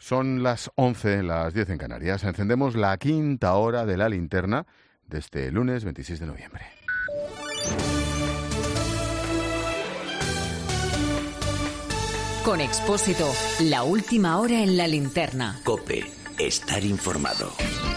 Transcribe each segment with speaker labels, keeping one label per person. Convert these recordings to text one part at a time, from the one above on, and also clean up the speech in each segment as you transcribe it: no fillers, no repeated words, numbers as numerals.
Speaker 1: Son las 11, las 10 en Canarias. Encendemos la quinta hora de la linterna de este lunes 26 de noviembre.
Speaker 2: Con Expósito, la última hora en la linterna.
Speaker 3: COPE, estar informado.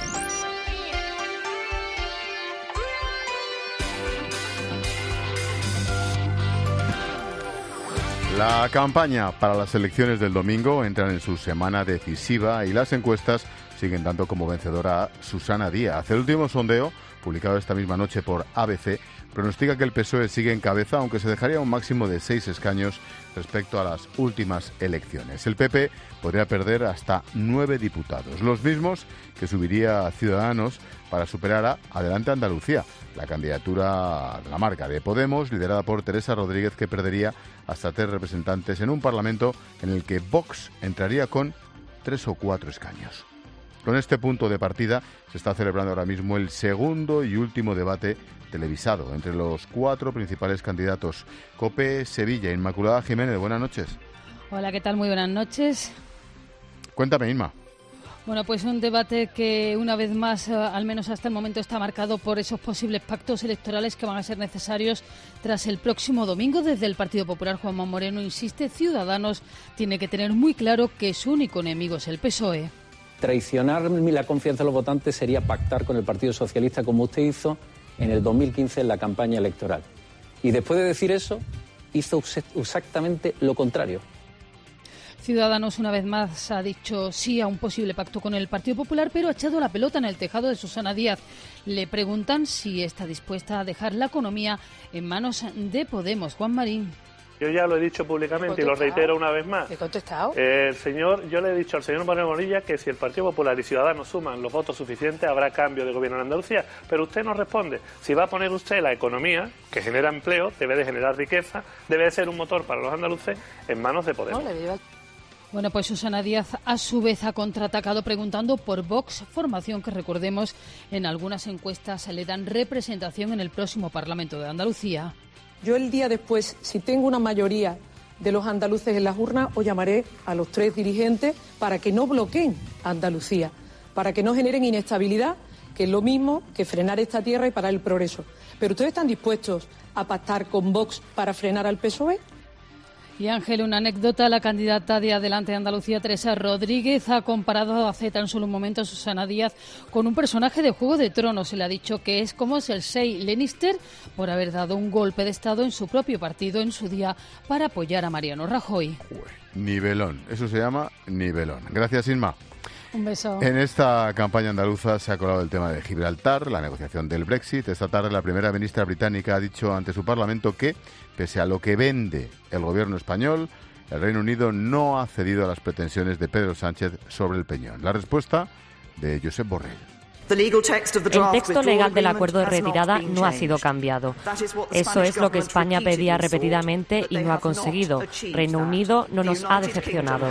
Speaker 1: La campaña para las elecciones del domingo entra en su semana decisiva y las encuestas siguen dando como vencedora a Susana Díaz. El último sondeo, publicado esta misma noche por ABC, pronostica que el PSOE sigue en cabeza, aunque se dejaría un máximo de 6 escaños respecto a las últimas elecciones. El PP podría perder hasta 9 diputados, los mismos que subiría a Ciudadanos para superar a Adelante Andalucía, la candidatura de la marca de Podemos, liderada por Teresa Rodríguez, que perdería hasta 3 representantes en un Parlamento en el que Vox entraría con 3 o 4 escaños. Con este punto de partida se está celebrando ahora mismo el segundo y último debate televisado entre los 4 principales candidatos. COPE Sevilla. Inmaculada Jiménez, buenas noches.
Speaker 4: Hola, ¿qué tal? Muy buenas noches.
Speaker 1: Cuéntame, Inma.
Speaker 4: Bueno, pues un debate que una vez más, al menos hasta el momento, está marcado por esos posibles pactos electorales que van a ser necesarios tras el próximo domingo. Desde el Partido Popular, Juanma Moreno insiste, Ciudadanos tiene que tener muy claro que su único enemigo es el PSOE.
Speaker 5: Traicionar la confianza de los votantes sería pactar con el Partido Socialista, como usted hizo en el 2015 en la campaña electoral. Y después de decir eso, hizo exactamente lo contrario.
Speaker 4: Ciudadanos, una vez más, ha dicho sí a un posible pacto con el Partido Popular, pero ha echado la pelota en el tejado de Susana Díaz. Le preguntan si está dispuesta a dejar la economía en manos de Podemos. Juan Marín.
Speaker 6: Yo ya lo he dicho públicamente y lo reitero una vez más.
Speaker 7: ¿He contestado?
Speaker 6: Yo le he dicho al señor Moreno Bonilla que si el Partido Popular y Ciudadanos suman los votos suficientes, habrá cambio de gobierno en Andalucía. Pero usted no responde. Si va a poner usted la economía, que genera empleo, debe de generar riqueza, debe de ser un motor para los andaluces, en manos de Podemos.
Speaker 4: Bueno, pues Susana Díaz a su vez ha contraatacado preguntando por Vox, formación que, recordemos, en algunas encuestas le dan representación en el próximo Parlamento de Andalucía.
Speaker 7: Yo el día después, si tengo una mayoría de los andaluces en las urnas, os llamaré a los 3 dirigentes para que no bloqueen a Andalucía, para que no generen inestabilidad, que es lo mismo que frenar esta tierra y parar el progreso. ¿Pero ustedes están dispuestos a pactar con Vox para frenar al PSOE?
Speaker 4: Y Ángel, una anécdota, la candidata de Adelante Andalucía, Teresa Rodríguez, ha comparado hace tan solo un momento a Susana Díaz con un personaje de Juego de Tronos. Se le ha dicho que es como Cersei Lannister por haber dado un golpe de Estado en su propio partido en su día para apoyar a Mariano Rajoy.
Speaker 1: Nivelón, eso se llama nivelón. Gracias, Inma.
Speaker 4: Un beso.
Speaker 1: En esta campaña andaluza se ha colado el tema de Gibraltar, la negociación del Brexit. Esta tarde la primera ministra británica ha dicho ante su Parlamento que, pese a lo que vende el gobierno español, el Reino Unido no ha cedido a las pretensiones de Pedro Sánchez sobre el Peñón. La respuesta de Josep Borrell.
Speaker 8: El texto legal del acuerdo de retirada no ha sido cambiado. Eso es lo que España pedía repetidamente y no ha conseguido. Reino Unido no nos ha decepcionado.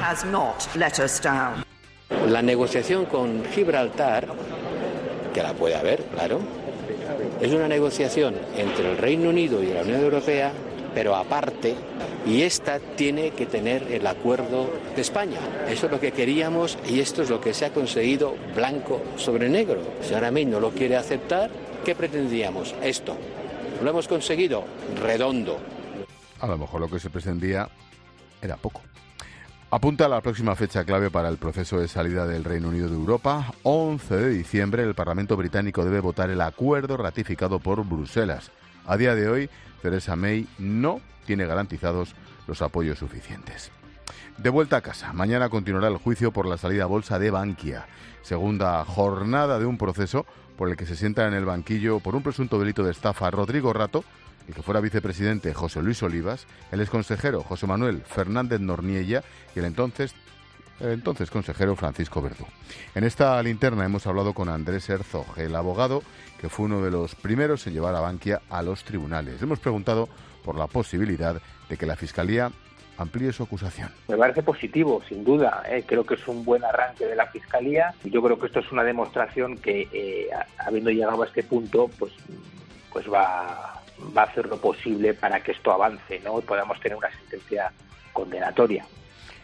Speaker 9: La negociación con Gibraltar, que la puede haber, claro, es una negociación entre el Reino Unido y la Unión Europea, pero aparte, y esta tiene que tener el acuerdo de España. Eso es lo que queríamos y esto es lo que se ha conseguido blanco sobre negro. Si ahora mismo no lo quiere aceptar, ¿qué pretendíamos? Esto. ¿Lo hemos conseguido? Redondo.
Speaker 1: A lo mejor lo que se pretendía era poco. Apunta a la próxima fecha clave para el proceso de salida del Reino Unido de Europa. 11 de diciembre, el Parlamento británico debe votar el acuerdo ratificado por Bruselas. A día de hoy, Theresa May no tiene garantizados los apoyos suficientes. De vuelta a casa, mañana continuará el juicio por la salida a bolsa de Bankia. Segunda jornada de un proceso por el que se sienta en el banquillo por un presunto delito de estafa Rodrigo Rato, el que fuera vicepresidente José Luis Olivas, el exconsejero José Manuel Fernández Norniella y el entonces consejero Francisco Verdú. En esta linterna hemos hablado con Andrés Herzog, el abogado que fue uno de los primeros en llevar a Bankia a los tribunales. Hemos preguntado por la posibilidad de que la Fiscalía amplíe su acusación.
Speaker 10: Me parece positivo, sin duda. Creo que es un buen arranque de la Fiscalía y yo creo que esto es una demostración que, habiendo llegado a este punto, pues va a hacer lo posible para que esto avance, ¿no? Y podamos tener una sentencia condenatoria.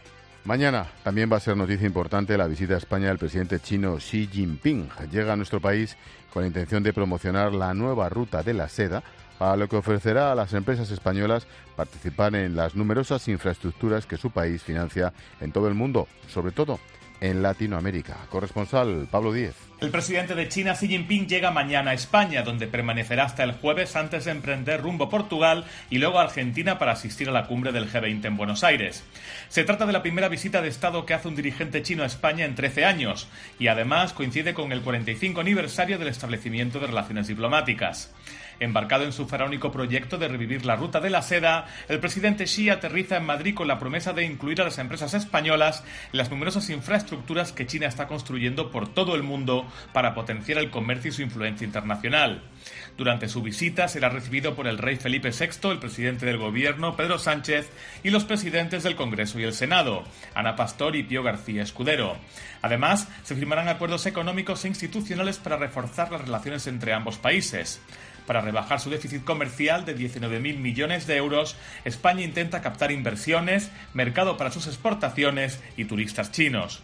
Speaker 1: Mañana también va a ser noticia importante la visita a España del presidente chino Xi Jinping. Llega a nuestro país con la intención de promocionar la nueva ruta de la seda, a lo que ofrecerá a las empresas españolas participar en las numerosas infraestructuras que su país financia en todo el mundo, sobre todo en Latinoamérica. Corresponsal Pablo Díez.
Speaker 11: El presidente de China, Xi Jinping, llega mañana a España, donde permanecerá hasta el jueves antes de emprender rumbo Portugal y luego a Argentina para asistir a la cumbre del G20 en Buenos Aires. Se trata de la primera visita de Estado que hace un dirigente chino a España en 13 años y además coincide con el 45 aniversario del establecimiento de relaciones diplomáticas. Embarcado en su faraónico proyecto de revivir la ruta de la seda, el presidente Xi aterriza en Madrid con la promesa de incluir a las empresas españolas en las numerosas infraestructuras que China está construyendo por todo el mundo para potenciar el comercio y su influencia internacional. Durante su visita será recibido por el rey Felipe VI, el presidente del gobierno, Pedro Sánchez, y los presidentes del Congreso y el Senado, Ana Pastor y Pío García Escudero. Además, se firmarán acuerdos económicos e institucionales para reforzar las relaciones entre ambos países. Para rebajar su déficit comercial de 19.000 millones de euros, España intenta captar inversiones, mercado para sus exportaciones y turistas chinos.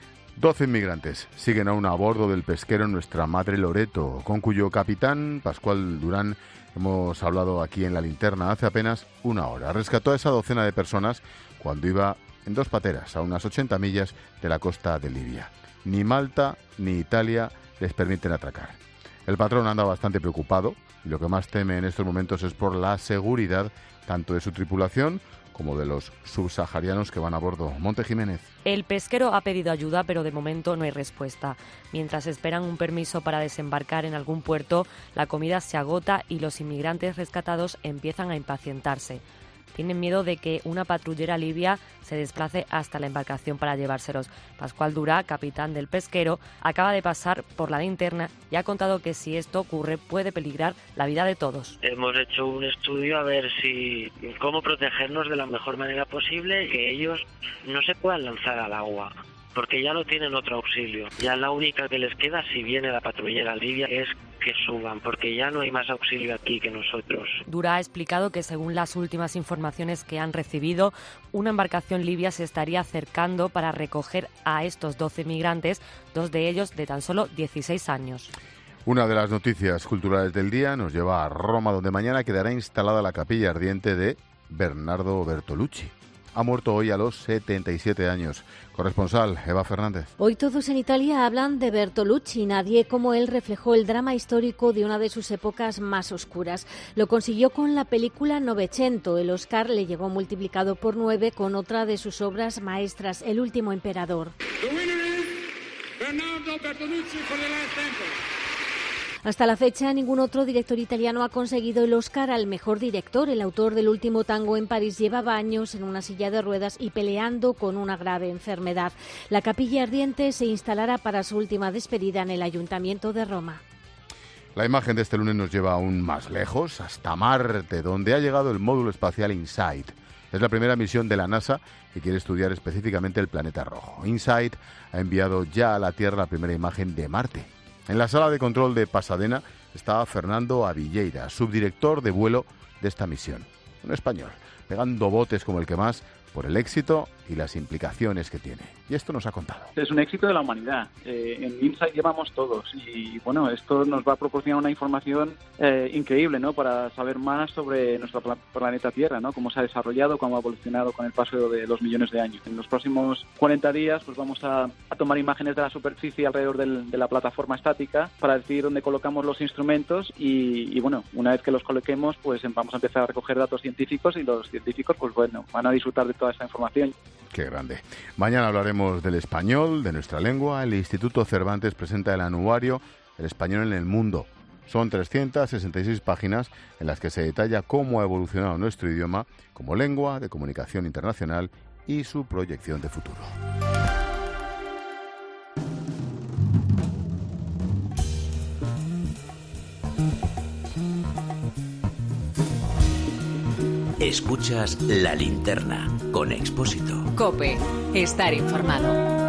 Speaker 1: 12 inmigrantes siguen aún a bordo del pesquero Nuestra Madre Loreto, con cuyo capitán, Pascual Durán, hemos hablado aquí en La Linterna hace apenas una hora. Rescató a esa docena de personas cuando iba en 2 pateras a unas 80 millas de la costa de Libia. Ni Malta ni Italia les permiten atracar. El patrón anda bastante preocupado y lo que más teme en estos momentos es por la seguridad tanto de su tripulación como de los subsaharianos que van a bordo. Monte Jiménez.
Speaker 8: El pesquero ha pedido ayuda, pero de momento no hay respuesta. Mientras esperan un permiso para desembarcar en algún puerto, la comida se agota y los inmigrantes rescatados empiezan a impacientarse. Tienen miedo de que una patrullera libia se desplace hasta la embarcación para llevárselos. Pascual Durá, capitán del pesquero, acaba de pasar por La Linterna y ha contado que si esto ocurre puede peligrar la vida de todos.
Speaker 12: Hemos hecho un estudio a ver cómo protegernos de la mejor manera posible, que ellos no se puedan lanzar al agua, porque ya no tienen otro auxilio. Ya la única que les queda, si viene la patrullera libia, es que suban, porque ya no hay más auxilio aquí que nosotros.
Speaker 8: Durá ha explicado que según las últimas informaciones que han recibido, una embarcación libia se estaría acercando para recoger a estos 12 migrantes, 2 de ellos de tan solo 16 años.
Speaker 1: Una de las noticias culturales del día nos lleva a Roma, donde mañana quedará instalada la capilla ardiente de Bernardo Bertolucci. Ha muerto hoy a los 77 años. Corresponsal Eva Fernández.
Speaker 13: Hoy todos en Italia hablan de Bertolucci. Nadie como él reflejó el drama histórico de una de sus épocas más oscuras. Lo consiguió con la película Novecento. El Oscar le llegó multiplicado por 9 con otra de sus obras maestras, El último emperador. Bernardo Bertolucci for the last temple. Hasta la fecha, ningún otro director italiano ha conseguido el Oscar al mejor director. El autor del Último tango en París llevaba años en una silla de ruedas y peleando con una grave enfermedad. La capilla ardiente se instalará para su última despedida en el Ayuntamiento de Roma.
Speaker 1: La imagen de este lunes nos lleva aún más lejos, hasta Marte, donde ha llegado el módulo espacial InSight. Es la primera misión de la NASA que quiere estudiar específicamente el planeta rojo. InSight ha enviado ya a la Tierra la primera imagen de Marte. En la sala de control de Pasadena está Fernando Avilleira, subdirector de vuelo de esta misión. Un español, pegando botes como el que más por el éxito y las implicaciones que tiene. Y esto nos ha contado.
Speaker 14: Es un éxito de la humanidad. En InSight llevamos todos. Y bueno, esto nos va a proporcionar una información increíble, ¿no? Para saber más sobre nuestro planeta Tierra, ¿no? Cómo se ha desarrollado, cómo ha evolucionado con el paso de los millones de años. En los próximos 40 días pues vamos a tomar imágenes de la superficie alrededor de la plataforma estática para decidir dónde colocamos los instrumentos y bueno, una vez que los coloquemos pues vamos a empezar a recoger datos científicos y los científicos pues bueno, van a disfrutar de toda esta información.
Speaker 1: Qué grande. Mañana hablaremos del español, de nuestra lengua. El Instituto Cervantes presenta el anuario El español en el mundo. Son 366 páginas en las que se detalla cómo ha evolucionado nuestro idioma como lengua de comunicación internacional y su proyección de futuro.
Speaker 3: Escuchas La Linterna con Expósito.
Speaker 2: COPE. Estar informado.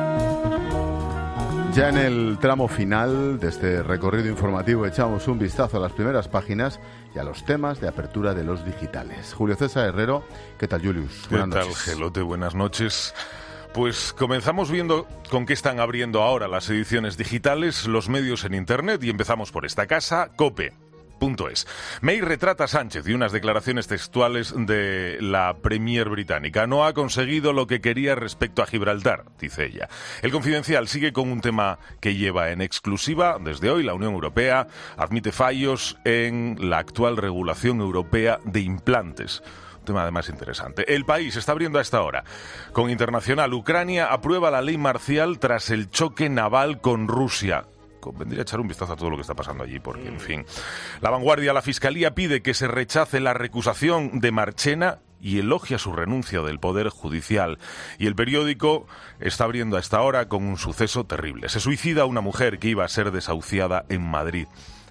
Speaker 1: Ya en el tramo final de este recorrido informativo echamos un vistazo a las primeras páginas y a los temas de apertura de los digitales. Julio César Herrero, ¿qué tal, Julius?
Speaker 15: Buenas noches. Gelote? Buenas noches. Pues comenzamos viendo con qué están abriendo ahora las ediciones digitales, los medios en Internet, y empezamos por esta casa, COPE.es. May retrata a Sánchez y unas declaraciones textuales de la Premier británica. No ha conseguido lo que quería respecto a Gibraltar, dice ella. El Confidencial sigue con un tema que lleva en exclusiva. Desde hoy la Unión Europea admite fallos en la actual regulación europea de implantes. Tema además interesante. El País está abriendo a esta hora. Con Internacional, Ucrania aprueba la ley marcial tras el choque naval con Rusia. Convendría echar un vistazo a todo lo que está pasando allí, porque, en fin. La Vanguardia, la Fiscalía pide que se rechace la recusación de Marchena y elogia su renuncia del Poder Judicial. Y El Periódico está abriendo a esta hora con un suceso terrible. Se suicida una mujer que iba a ser desahuciada en Madrid.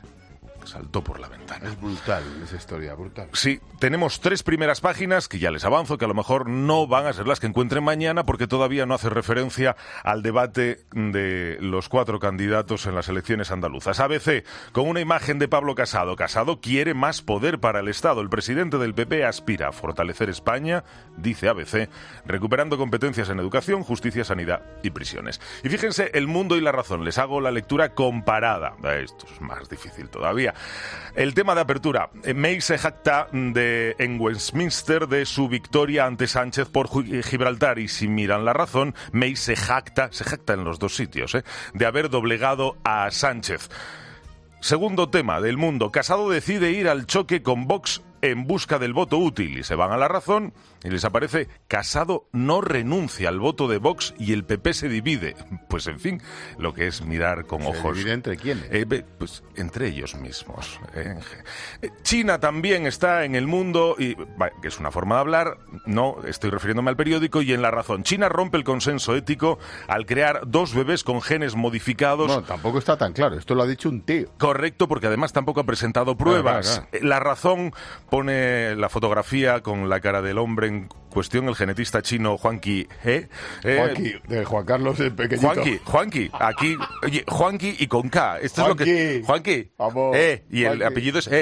Speaker 15: Saltó por la ventana.
Speaker 1: Es brutal esa historia, brutal.
Speaker 15: Sí, tenemos 3 primeras páginas que ya les avanzo, que a lo mejor no van a ser las que encuentren mañana, porque todavía no hace referencia al debate de los 4 candidatos en las elecciones andaluzas. ABC, con una imagen de Pablo Casado. Casado quiere más poder para el Estado. El presidente del PP aspira a fortalecer España, dice ABC, recuperando competencias en educación, justicia, sanidad y prisiones. Y fíjense, El Mundo y La Razón. Les hago la lectura comparada. Esto es más difícil todavía. El tema de apertura. May se jacta en Westminster de su victoria ante Sánchez por Gibraltar, y si miran La Razón, May se jacta en los dos sitios, de haber doblegado a Sánchez. Segundo tema del Mundo. Casado decide ir al choque con Vox en busca del voto útil, y se van a La Razón y les aparece: Casado no renuncia al voto de Vox y el PP se divide. Pues en fin, lo que es mirar con ojos.
Speaker 1: ¿Se divide entre quiénes?
Speaker 15: Pues entre ellos mismos. China también está en El Mundo, y que es una forma de hablar, no estoy refiriéndome al Periódico, y en La Razón. China rompe el consenso ético al crear 2 bebés con genes modificados.
Speaker 1: No, tampoco está tan claro, esto lo ha dicho un tío.
Speaker 15: Correcto, porque además tampoco ha presentado pruebas. Claro. La Razón pone la fotografía con la cara del hombre en cuestión, el genetista chino Huangqi He.
Speaker 1: Juanqui, de Juan Carlos el pequeñito.
Speaker 15: Juanqui, aquí, oye, Juanqui y con K. Esto
Speaker 1: Juanqui,
Speaker 15: es lo que... Juanqui,
Speaker 1: vamos,
Speaker 15: y el apellido es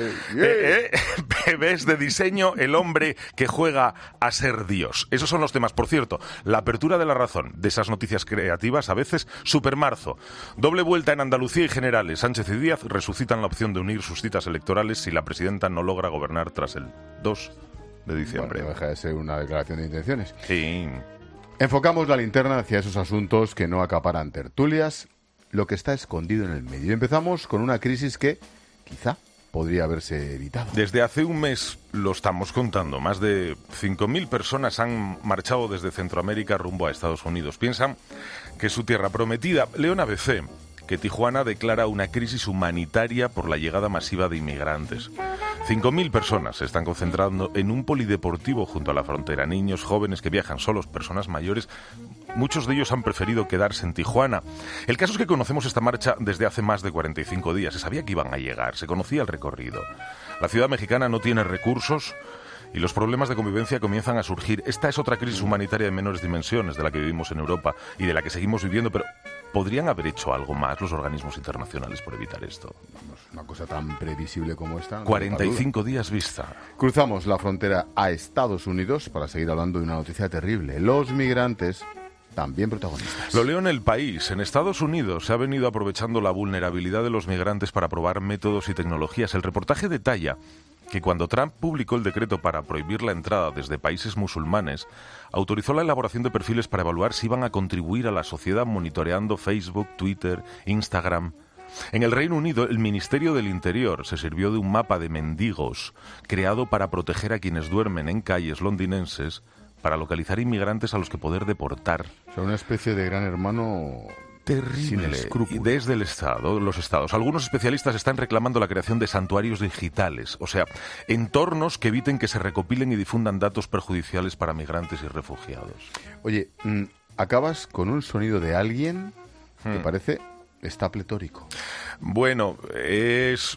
Speaker 15: Bebés de diseño, el hombre que juega a ser Dios. Esos son los temas. Por cierto, la apertura de La Razón, de esas noticias creativas, a veces, supermarzo. Doble vuelta en Andalucía y generales. Sánchez y Díaz resucitan la opción de unir sus citas electorales si la presidenta no logra gobernar tras el 2 de diciembre.
Speaker 1: Bueno, no deja de ser una declaración de intenciones.
Speaker 15: Sí.
Speaker 1: Enfocamos la linterna hacia esos asuntos que no acaparan tertulias, lo que está escondido en el medio. Empezamos con una crisis que quizá podría haberse evitado.
Speaker 15: Desde hace un mes lo estamos contando. Más de 5.000 personas han marchado desde Centroamérica rumbo a Estados Unidos. Piensan que es su tierra prometida. Leo en ABC que Tijuana declara una crisis humanitaria por la llegada masiva de inmigrantes. 5.000 personas se están concentrando en un polideportivo junto a la frontera. Niños, jóvenes que viajan solos, personas mayores. Muchos de ellos han preferido quedarse en Tijuana. El caso es que conocemos esta marcha desde hace más de 45 días. Se sabía que iban a llegar, se conocía el recorrido. La ciudad mexicana no tiene recursos y los problemas de convivencia comienzan a surgir. Esta es otra crisis humanitaria de menores dimensiones de la que vivimos en Europa y de la que seguimos viviendo, pero ¿podrían haber hecho algo más los organismos internacionales por evitar esto?
Speaker 1: Una cosa tan previsible como esta.
Speaker 15: 45 días vista.
Speaker 1: Cruzamos la frontera a Estados Unidos para seguir hablando de una noticia terrible. Los migrantes también protagonistas.
Speaker 15: Lo leo en El País. En Estados Unidos se ha venido aprovechando la vulnerabilidad de los migrantes para probar métodos y tecnologías. El reportaje detalla que cuando Trump publicó el decreto para prohibir la entrada desde países musulmanes, autorizó la elaboración de perfiles para evaluar si iban a contribuir a la sociedad monitoreando Facebook, Twitter, Instagram. En el Reino Unido, el Ministerio del Interior se sirvió de un mapa de mendigos creado para proteger a quienes duermen en calles londinenses para localizar inmigrantes a los que poder deportar.
Speaker 1: O sea, una especie de gran hermano
Speaker 15: terrible. Y desde el Estado, los Estados. Algunos especialistas están reclamando la creación de santuarios digitales, o sea, entornos que eviten que se recopilen y difundan datos perjudiciales para migrantes y refugiados.
Speaker 1: Oye, acabas con un sonido de alguien que parece está pletórico.
Speaker 15: Bueno, es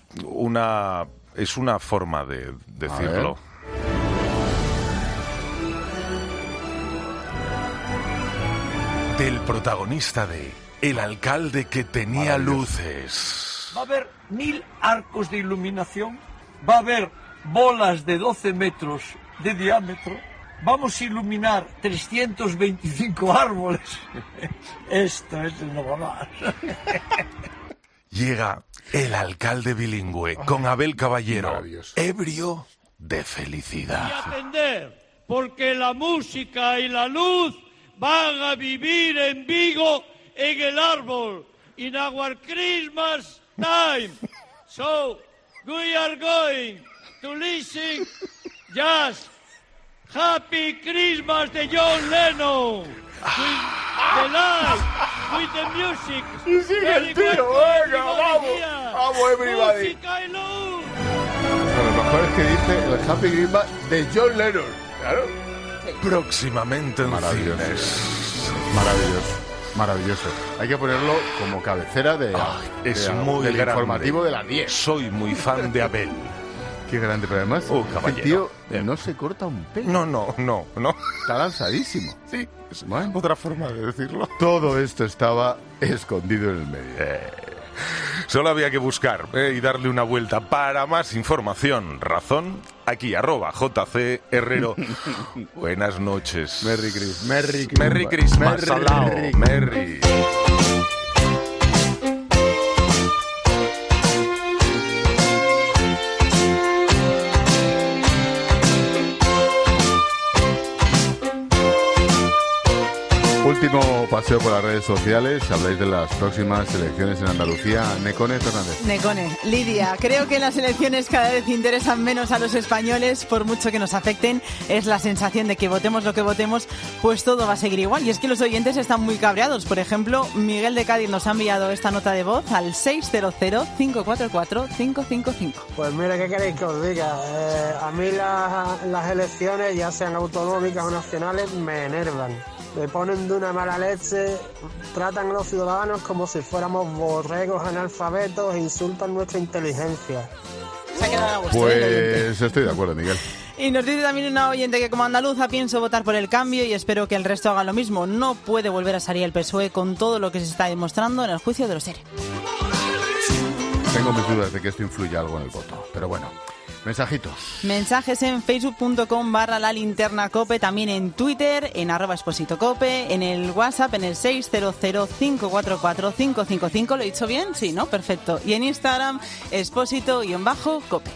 Speaker 15: una forma de decirlo. Del protagonista de El alcalde que tenía luces.
Speaker 16: Va a haber 1000 arcos de iluminación, va a haber bolas de 12 metros de diámetro vamos a iluminar 325 árboles. Esto no va más.
Speaker 15: Llega el alcalde bilingüe con Abel Caballero, ebrio de felicidad.
Speaker 17: Y atender, porque la música y la luz van a vivir en Vigo en el árbol. In our Christmas time. So, we are going to listen just Happy Christmas de John Lennon. With the light, with the music.
Speaker 1: Y sigue el tío, venga, vamos. Vamos, everybody.
Speaker 17: Música y luz.
Speaker 1: Lo mejor es que dice el Happy Christmas de John Lennon. Claro.
Speaker 15: Próximamente en cines.
Speaker 1: Maravilloso. Hay que ponerlo como cabecera del informativo de las 10.
Speaker 15: Soy muy fan de Abel.
Speaker 1: Qué grande, pero además el tío no se corta un pelo.
Speaker 15: No.
Speaker 1: Está lanzadísimo.
Speaker 15: Sí, es otra forma de decirlo.
Speaker 1: Todo esto estaba escondido en el medio.
Speaker 15: Solo había que buscar y darle una vuelta. Para más información, razón, aquí, @JC Herrero. Buenas noches.
Speaker 1: Merry Christmas.
Speaker 15: Merry Christmas. Salao. Merry.
Speaker 1: Último paseo por las redes sociales. Habláis de las próximas elecciones en Andalucía. Necone Fernández.
Speaker 18: Necone. Lidia, creo que las elecciones cada vez interesan menos a los españoles, por mucho que nos afecten. Es la sensación de que votemos lo que votemos, pues todo va a seguir igual. Y es que los oyentes están muy cabreados. Por ejemplo, Miguel de Cádiz nos ha enviado esta nota de voz al 600-544-555.
Speaker 19: Pues mira, ¿qué queréis que os diga? A mí las elecciones, ya sean autonómicas o nacionales, me enervan. Me ponen de una mala leche, tratan a los ciudadanos como si fuéramos borregos analfabetos e insultan nuestra inteligencia.
Speaker 18: Se ha quedado a gusto,
Speaker 1: pues estoy de acuerdo, Miguel.
Speaker 18: Y nos dice también una oyente que como andaluza pienso votar por el cambio y espero que el resto haga lo mismo. No puede volver a salir el PSOE con todo lo que se está demostrando en el juicio de los ERE.
Speaker 1: Tengo mis dudas de que esto influya algo en el voto, pero bueno. Mensajitos.
Speaker 18: Mensajes en facebook.com/lalinternacope, también en Twitter, en @expositocope, en el WhatsApp, en el 600-544-555. ¿Lo he dicho bien? Sí, ¿no? Perfecto. Y en Instagram, expósito_cope.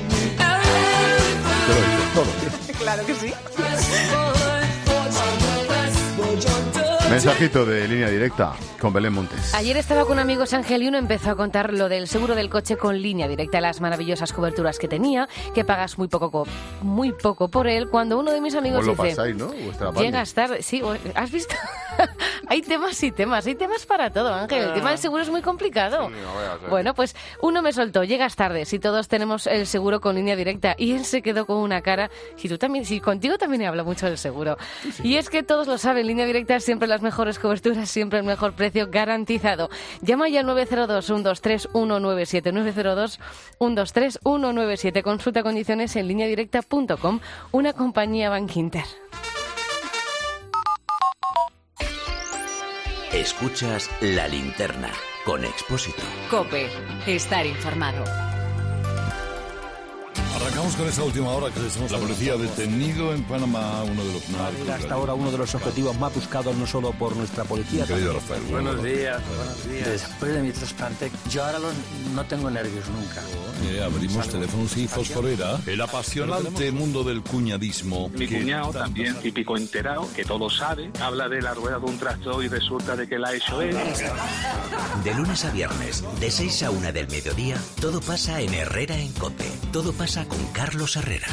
Speaker 1: Todo.
Speaker 18: Claro que sí.
Speaker 1: Mensajito de Línea Directa con Belén Montes.
Speaker 20: Ayer estaba con amigos Ángel y uno empezó a contar lo del seguro del coche con Línea Directa, las maravillosas coberturas que tenía, que pagas muy poco por él. Cuando uno de mis amigos
Speaker 1: dice,
Speaker 20: lo
Speaker 1: pasáis, ¿no?
Speaker 20: Llegas tarde, sí, ¿has visto? Hay temas y temas, hay temas para todo, Ángel. El tema del seguro es muy complicado.
Speaker 1: Sí, no voy a ser.
Speaker 20: Bueno, pues uno me soltó, llegas tarde, si todos tenemos el seguro con Línea Directa, y él se quedó con una cara, si contigo también he hablado mucho del seguro. Sí. Y es que todos lo saben, Línea Directa siempre las mejores coberturas, siempre el mejor precio garantizado. Llama ya al 902-123-197, 902-123-197. Consulta condiciones en lineadirecta.com, una compañía Bankinter.
Speaker 3: Escuchas La Linterna con Expósito.
Speaker 2: COPE. Estar informado.
Speaker 21: Arrancamos con esta última hora que decimos. La policía ha detenido en Panamá a uno de los narcos.
Speaker 22: Hasta ahora uno de los objetivos más buscados no solo por nuestra policía.
Speaker 21: Querido Rafael,
Speaker 22: buenos días. Después de mi trasplante, yo ahora no tengo nervios nunca.
Speaker 21: Abrimos teléfonos y fosforera. El apasionante mundo del cuñadismo.
Speaker 23: Mi cuñado también, típico enterado, que todo sabe, habla de la rueda de un tractor y resulta de que la ha hecho él.
Speaker 3: De lunes a viernes, de 6 a 1 del mediodía, todo pasa en Herrera en COPE. Todo pasa con Carlos Herrera.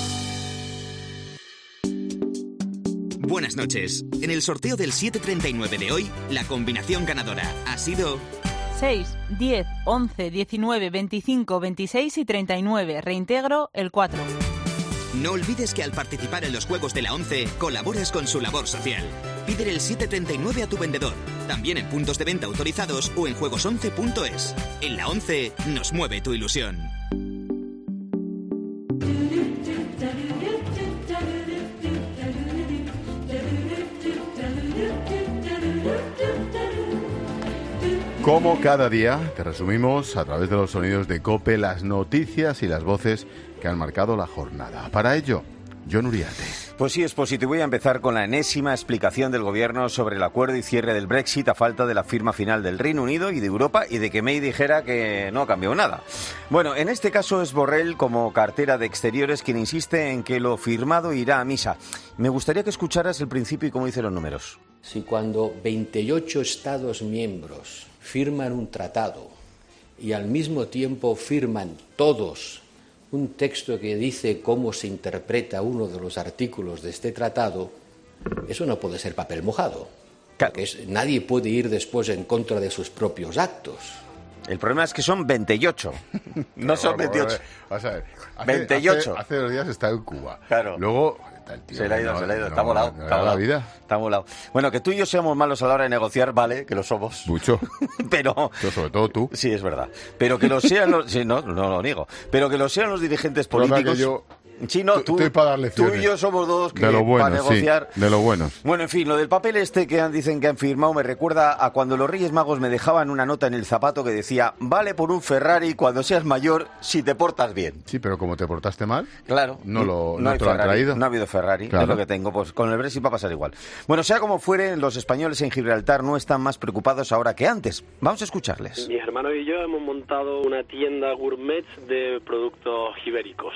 Speaker 24: Buenas noches. En el sorteo del 739 de hoy, la combinación ganadora ha sido
Speaker 18: 6, 10, 11, 19, 25, 26 y 39. Reintegro el 4.
Speaker 24: No olvides que al participar en los juegos de la 11, colaboras con su labor social. Pídele el 739 a tu vendedor, también en puntos de venta autorizados o en juegos11.es. En la 11 nos mueve tu ilusión.
Speaker 1: Como cada día, te resumimos a través de los sonidos de COPE las noticias y las voces que han marcado la jornada. Para ello, Jon Uriarte.
Speaker 4: Pues sí, Expósito, y voy a empezar con la enésima explicación del Gobierno sobre el acuerdo y cierre del Brexit a falta de la firma final del Reino Unido y de Europa y de que May dijera que no ha cambiado nada. Bueno, en este caso es Borrell, como cartera de Exteriores, quien insiste en que lo firmado irá a misa. Me gustaría que escucharas el principio y cómo dicen los números.
Speaker 9: Si cuando 28 Estados miembros firman un tratado y al mismo tiempo firman todos un texto que dice cómo se interpreta uno de los artículos de este tratado, eso no puede ser papel mojado. Porque nadie puede ir después en contra de sus propios actos.
Speaker 4: El problema es que son 28, no son 28.
Speaker 1: Vas a ver,
Speaker 4: 28.
Speaker 1: Hace 2 días está en Cuba.
Speaker 4: Claro.
Speaker 1: Luego... Tío,
Speaker 4: se le ha ido, está volado.
Speaker 1: Está la vida.
Speaker 4: Está volado. Bueno, que tú y yo seamos malos a la hora de negociar, vale, que lo somos.
Speaker 1: Mucho.
Speaker 4: Pero...
Speaker 1: sobre todo tú.
Speaker 4: Sí, es verdad. Pero que lo sean los... Sí, no lo niego. Pero que lo sean los dirigentes políticos... Sí, no, tú y yo somos dos que para negociar.
Speaker 1: Sí, de lo buenos.
Speaker 4: Bueno, en fin, lo del papel dicen que han firmado me recuerda a cuando los Reyes Magos me dejaban una nota en el zapato que decía: vale por un Ferrari cuando seas mayor si te portas bien.
Speaker 1: Sí, pero como te portaste mal,
Speaker 4: claro,
Speaker 1: no te
Speaker 4: lo
Speaker 1: han traído.
Speaker 4: No ha habido Ferrari, claro. Es lo que tengo. Pues con el Brexit va a pasar igual. Bueno, sea como fuere, los españoles en Gibraltar no están más preocupados ahora que antes. Vamos a escucharles.
Speaker 5: Mis hermanos y yo hemos montado una tienda gourmet de productos ibéricos.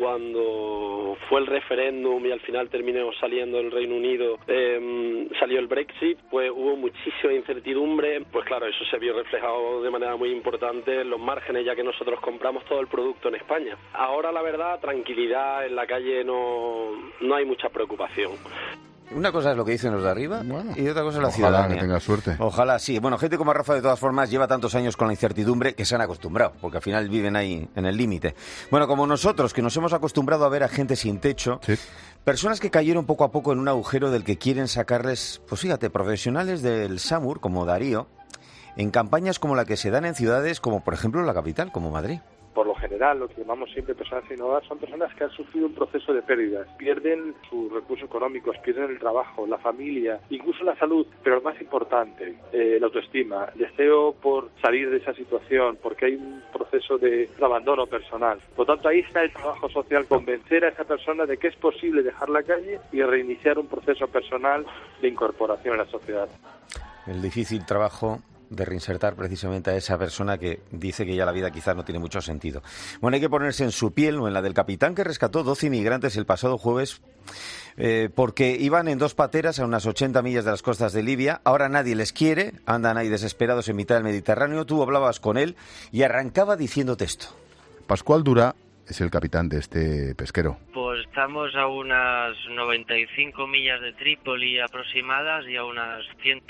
Speaker 5: Cuando fue el referéndum y al final terminó saliendo el Reino Unido, salió el Brexit, pues hubo muchísima incertidumbre. Pues claro, eso se vio reflejado de manera muy importante en los márgenes, ya que nosotros compramos todo el producto en España. Ahora, la verdad, tranquilidad, en la calle no hay mucha preocupación.
Speaker 4: Una cosa es lo que dicen los de arriba y otra cosa es la ciudadanía.
Speaker 1: Ojalá que tenga suerte.
Speaker 4: Ojalá, sí. Bueno, gente como Rafa, de todas formas, lleva tantos años con la incertidumbre que se han acostumbrado, porque al final viven ahí en el límite. Bueno, como nosotros, que nos hemos acostumbrado a ver a gente sin techo, sí. Personas que cayeron poco a poco en un agujero del que quieren sacarles, pues fíjate, profesionales del SAMUR, como Darío, en campañas como la que se dan en ciudades como, por ejemplo, la capital, como Madrid.
Speaker 6: Por lo general, lo que llamamos siempre personas sin hogar son personas que han sufrido un proceso de pérdidas. Pierden sus recursos económicos, pierden el trabajo, la familia, incluso la salud, pero lo más importante, la autoestima, el deseo por salir de esa situación, porque hay un proceso de abandono personal. Por tanto, ahí está el trabajo social, convencer a esa persona de que es posible dejar la calle y reiniciar un proceso personal de incorporación a la sociedad.
Speaker 4: El difícil trabajo de reinsertar precisamente a esa persona que dice que ya la vida quizás no tiene mucho sentido. Bueno, hay que ponerse en su piel o en la del capitán que rescató 12 inmigrantes el pasado jueves porque iban en 2 pateras a unas 80 millas de las costas de Libia. Ahora nadie les quiere, andan ahí desesperados en mitad del Mediterráneo. Tú hablabas con él y arrancaba diciéndote esto.
Speaker 1: Pascual Dura es el capitán de este pesquero.
Speaker 12: Pues estamos a unas 95 millas de Trípoli aproximadas y a unas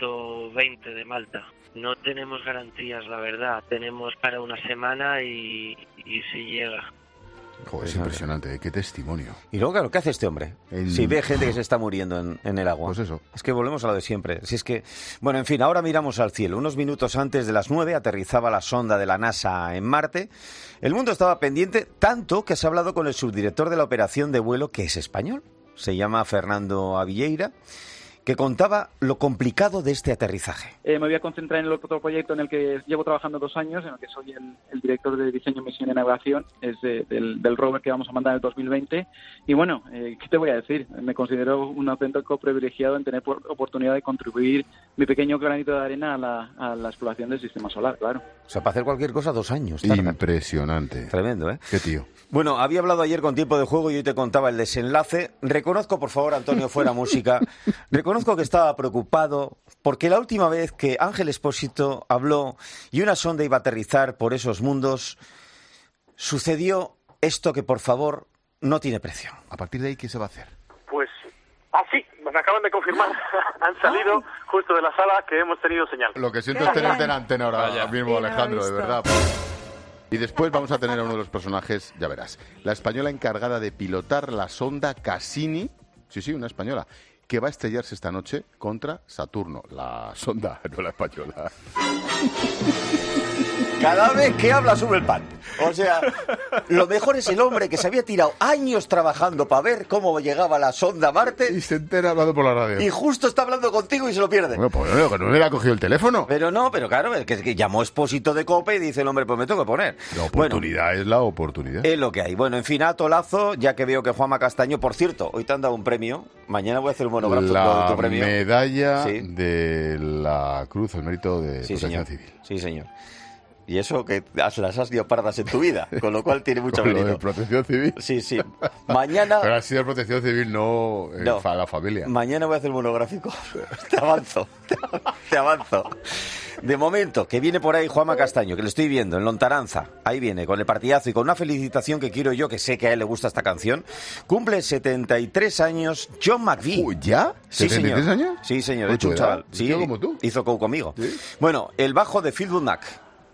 Speaker 12: 120 de Malta. No tenemos garantías, la verdad. Tenemos para una semana y si llega.
Speaker 1: Joder, es impresionante, qué testimonio.
Speaker 4: Y luego, claro, ¿qué hace este hombre? Si ve gente que se está muriendo en el agua.
Speaker 1: Pues eso.
Speaker 4: Es que volvemos a lo de siempre. Si es que, bueno, en fin, ahora miramos al cielo. Unos minutos antes de las 9 aterrizaba la sonda de la NASA en Marte. El mundo estaba pendiente, tanto que se ha hablado con el subdirector de la operación de vuelo, que es español. Se llama Fernando Avilleira, que contaba lo complicado de este aterrizaje.
Speaker 14: Me voy a concentrar en el otro proyecto en el que llevo trabajando 2 años, en el que soy el director de diseño, misión y navegación, es del rover que vamos a mandar en el 2020. Y bueno, ¿qué te voy a decir? Me considero un auténtico privilegiado en tener oportunidad de contribuir mi pequeño granito de arena a la exploración del sistema solar, claro.
Speaker 4: O sea, para hacer cualquier cosa 2 años.
Speaker 1: Tarda. Impresionante.
Speaker 4: Tremendo, ¿eh?
Speaker 1: Qué tío.
Speaker 4: Bueno, había hablado ayer con tiempo de juego y hoy te contaba el desenlace. Reconozco, por favor, Antonio, fuera música. Reconozco que estaba preocupado porque la última vez que Ángel Expósito habló y una sonda iba a aterrizar por esos mundos, sucedió esto que, por favor, no tiene precio.
Speaker 1: ¿A partir de ahí qué se va a hacer?
Speaker 6: Pues sí, me acaban de confirmar. Han salido justo de la sala que hemos tenido señal.
Speaker 1: Lo que siento es tenerte en antena ahora mismo, Alejandro, de verdad. Y después vamos a tener a uno de los personajes, ya verás, la española encargada de pilotar la sonda Cassini, sí, una española, que va a estrellarse esta noche contra Saturno, la sonda, no la española.
Speaker 4: Cada vez que habla sube el pan. O sea, lo mejor es el hombre que se había tirado años trabajando para ver cómo llegaba la sonda a Marte.
Speaker 1: Y se entera hablando por la radio.
Speaker 4: Y justo está hablando contigo y se lo pierde.
Speaker 1: Bueno, pues que no le ha cogido el teléfono.
Speaker 4: Pero claro, es que llamó Expósito de COPE y dice el hombre, pues me tengo que poner.
Speaker 1: La oportunidad es la oportunidad.
Speaker 4: Es lo que hay. Bueno, en fin, a tolazo, ya que veo que Juanma Castaño, por cierto, hoy te han dado un premio. Mañana voy a hacer un monográfico de tu premio.
Speaker 1: La medalla de la Cruz al Mérito de Protección Civil.
Speaker 4: Sí, señor. Y eso que las has leopardas en tu vida, con lo cual tiene mucho mérito.
Speaker 1: ¿Lo de Protección Civil?
Speaker 4: Sí. Mañana...
Speaker 1: Pero ha sido Protección Civil, no. La familia.
Speaker 4: Mañana voy a hacer un monográfico. Te avanzo. De momento, que viene por ahí Juanma Castaño, que lo estoy viendo, en Lontaranza. Ahí viene, con el partidazo y con una felicitación que quiero yo, que sé que a él le gusta esta canción. Cumple 73 años John McVie.
Speaker 1: ¿Ya?
Speaker 4: Sí,
Speaker 1: ¿73
Speaker 4: señor.
Speaker 1: años?
Speaker 4: Sí, señor. He hecho un chaval. Sí,
Speaker 1: como tú.
Speaker 4: Hizo co conmigo.
Speaker 1: ¿Sí?
Speaker 4: Bueno, el bajo de Fleetwood Mac.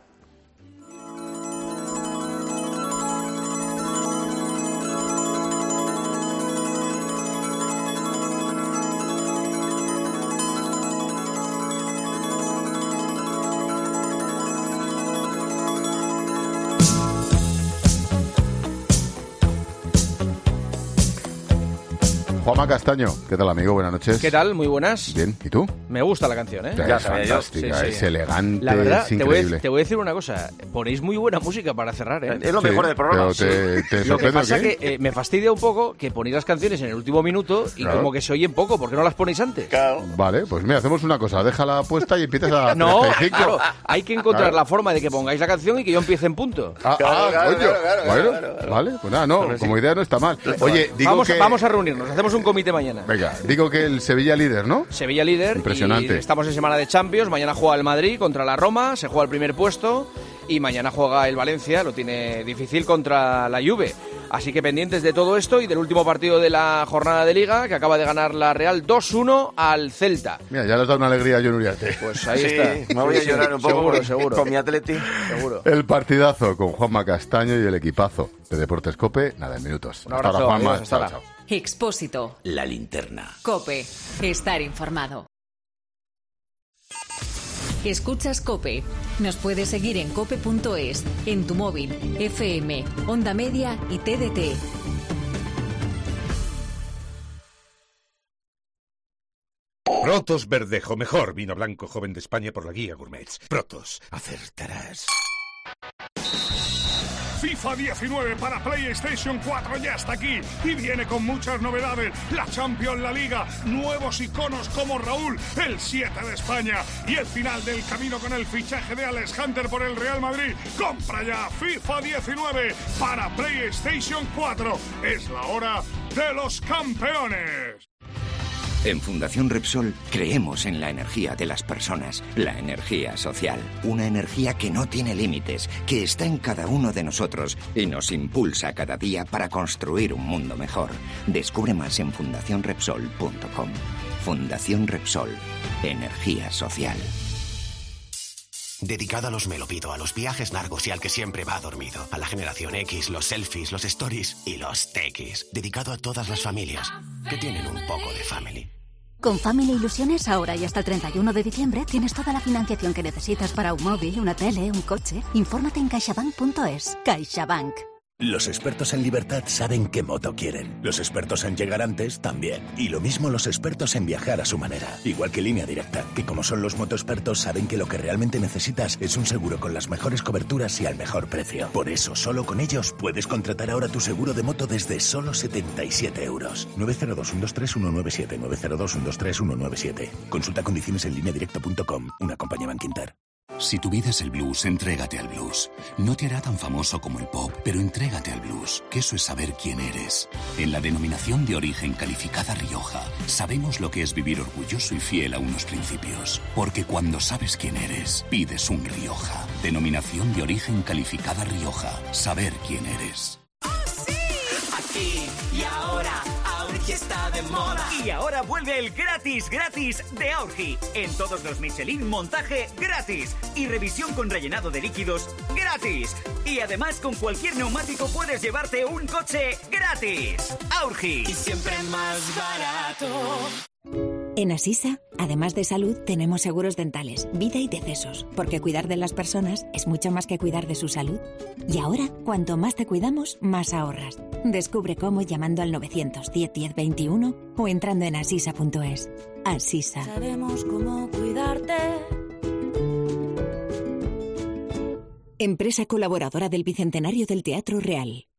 Speaker 1: Juanma Castaño, ¿qué tal, amigo? Buenas noches.
Speaker 7: ¿Qué tal? Muy buenas.
Speaker 1: Bien, ¿y tú?
Speaker 7: Me gusta la canción, ¿eh?
Speaker 1: Es fantástica, es elegante,
Speaker 7: la verdad,
Speaker 1: es increíble.
Speaker 7: Te voy a decir una cosa, ponéis muy buena música para cerrar, ¿eh?
Speaker 4: Es lo mejor del programa.
Speaker 1: Pero
Speaker 7: lo que pasa es que me fastidia un poco que ponéis las canciones en el último minuto y como que se oyen poco, ¿por qué no las ponéis antes?
Speaker 4: Claro.
Speaker 1: Vale, pues mira, hacemos una cosa, déjala puesta y empiezas a...
Speaker 7: No, claro, hay que encontrar la forma de que pongáis la canción y que yo empiece en punto.
Speaker 1: Vale, pues nada, no, como idea no está mal. Oye, digo
Speaker 7: vamos a reunirnos, hacemos un comité mañana.
Speaker 1: Venga, digo que el Sevilla líder, ¿no?
Speaker 7: Sevilla líder.
Speaker 1: Impresionante.
Speaker 7: Y estamos en semana de Champions. Mañana juega el Madrid contra la Roma, se juega el primer puesto. Y mañana juega el Valencia, lo tiene difícil contra la Juve. Así que pendientes de todo esto y del último partido de la jornada de Liga, que acaba de ganar la Real 2-1 al Celta.
Speaker 1: Mira, ya les da una alegría a John Uriarte.
Speaker 7: Pues ahí está.
Speaker 4: Me voy a llorar un poco
Speaker 7: seguro.
Speaker 4: Con mi Atleti.
Speaker 7: Seguro.
Speaker 1: El partidazo con Juanma Castaño y el equipazo de Deportes COPE, nada, en minutos.
Speaker 7: Un abrazo,
Speaker 1: hasta ahora, Juanma.
Speaker 7: hasta ahora.
Speaker 1: Chao.
Speaker 2: Expósito.
Speaker 3: La linterna.
Speaker 2: COPE. Estar informado. Escuchas COPE. Nos puedes seguir en cope.es, en tu móvil, FM, Onda Media y TDT.
Speaker 8: Protos Verdejo, mejor vino blanco joven de España por la guía Gourmets. Protos, acertarás.
Speaker 10: FIFA 19 para PlayStation 4 ya está aquí y viene con muchas novedades. La Champions, la Liga, nuevos iconos como Raúl, el 7 de España y el final del camino con el fichaje de Alex Hunter por el Real Madrid. Compra ya FIFA 19 para PlayStation 4. Es la hora de los campeones.
Speaker 11: En Fundación Repsol creemos en la energía de las personas, la energía social, una energía que no tiene límites, que está en cada uno de nosotros y nos impulsa cada día para construir un mundo mejor. Descubre más en fundacionrepsol.com. Fundación Repsol, energía social.
Speaker 25: Dedicado a los me lo pido, a los viajes largos y al que siempre va dormido. A la generación X, los selfies, los stories y los tequis. Dedicado a todas las familias que tienen un poco de family.
Speaker 26: Con Family Ilusiones, ahora y hasta el 31 de diciembre, tienes toda la financiación que necesitas para un móvil, una tele, un coche. Infórmate en caixabank.es. CaixaBank.
Speaker 21: Los expertos en libertad saben qué moto quieren. Los expertos en llegar antes también. Y lo mismo los expertos en viajar a su manera. Igual que Línea Directa, que como son los motoexpertos saben que lo que realmente necesitas es un seguro con las mejores coberturas y al mejor precio. Por eso, solo con ellos puedes contratar ahora tu seguro de moto desde solo 77 euros. 902-123-197. 902-123-197. Consulta condiciones en lineadirecta.com. Una compañía Bankinter.
Speaker 27: Si tu vida es el blues, entrégate al blues. No te hará tan famoso como el pop, pero entrégate al blues, que eso es saber quién eres. En la denominación de origen calificada Rioja, sabemos lo que es vivir orgulloso y fiel a unos principios. Porque cuando sabes quién eres, pides un Rioja. Denominación de origen calificada Rioja. Saber quién eres.
Speaker 28: Aquí y ahora,
Speaker 13: Aurgi está de moda.
Speaker 15: Y ahora vuelve el gratis de Aurgi. En todos los Michelin, montaje gratis. Y revisión con rellenado de líquidos gratis. Y además, con cualquier neumático puedes llevarte un coche gratis. Aurgi.
Speaker 13: Y siempre más barato.
Speaker 16: En Asisa, además de salud, tenemos seguros dentales, vida y decesos, porque cuidar de las personas es mucho más que cuidar de su salud. Y ahora, cuanto más te cuidamos, más ahorras. Descubre cómo llamando al 910 10 21 o entrando en asisa.es. Asisa.
Speaker 17: Sabemos cómo cuidarte.
Speaker 16: Empresa colaboradora del Bicentenario del Teatro Real.